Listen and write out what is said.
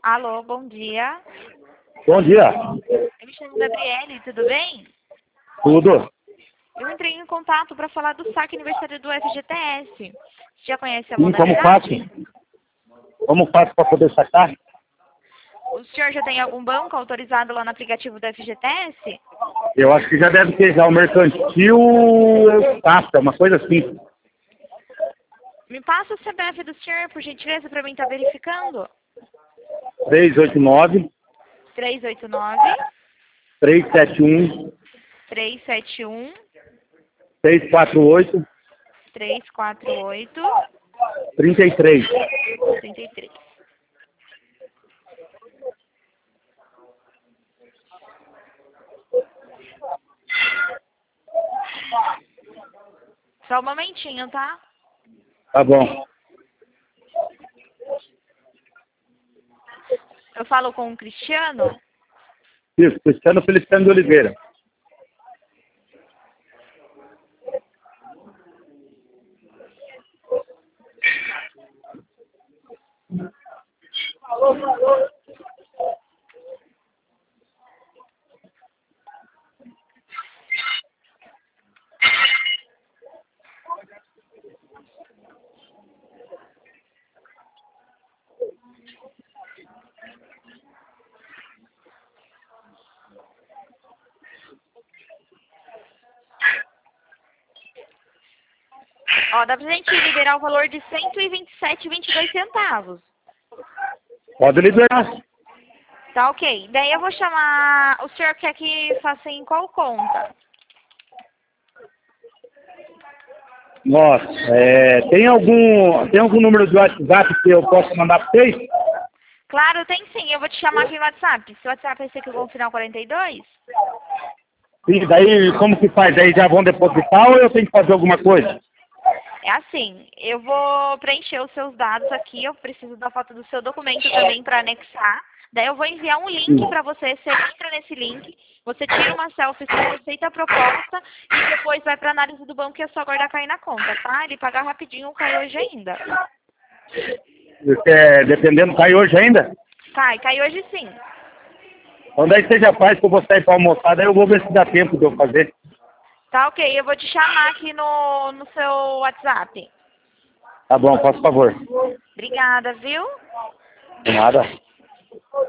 Alô, bom dia. Bom dia. Eu me chamo Gabriele, tudo bem? Tudo? Eu entrei em contato para falar do saque aniversário do FGTS. Você já conhece a Sim, como faço? modalidade? Como faço para poder sacar? O senhor já tem algum banco autorizado lá no aplicativo do FGTS? Eu acho que já deve ter já o mercantil Safra, uma coisa assim. Me passa o CPF do senhor, por gentileza, para mim estar verificando. 389 389 371 371 648 348 33. 33. Só um momentinho, tá? Tá bom. Eu falo com o Cristiano. Isso, Cristiano Feliciano de Oliveira. Ó, dá pra gente liberar o valor de 127,22 centavos. Pode liberar. Tá ok. Daí eu vou chamar... O senhor quer que faça em qual conta? Nossa, tem algum número de WhatsApp que eu possa mandar para vocês? Claro, tem sim. Eu vou te chamar aqui no WhatsApp. Seu WhatsApp é esse aqui com o final 42? E daí, como que faz? Daí já vão depositar ou eu tenho que fazer alguma coisa? É assim, eu vou preencher os seus dados aqui. Eu preciso da foto do seu documento também para anexar. Daí eu vou enviar um link para você. Você entra nesse link, você tira uma selfie, você aceita a proposta e depois vai para análise do banco e é só aguardar cair na conta, tá? Ele pagar rapidinho, cai hoje ainda. Dependendo, cai hoje ainda? Cai hoje sim. Então daí você já faz que eu vou sair para almoçar, daí eu vou ver se dá tempo de eu fazer. Tá ok, eu vou te chamar aqui no seu WhatsApp. Tá bom, faça favor. Obrigada, viu? De nada.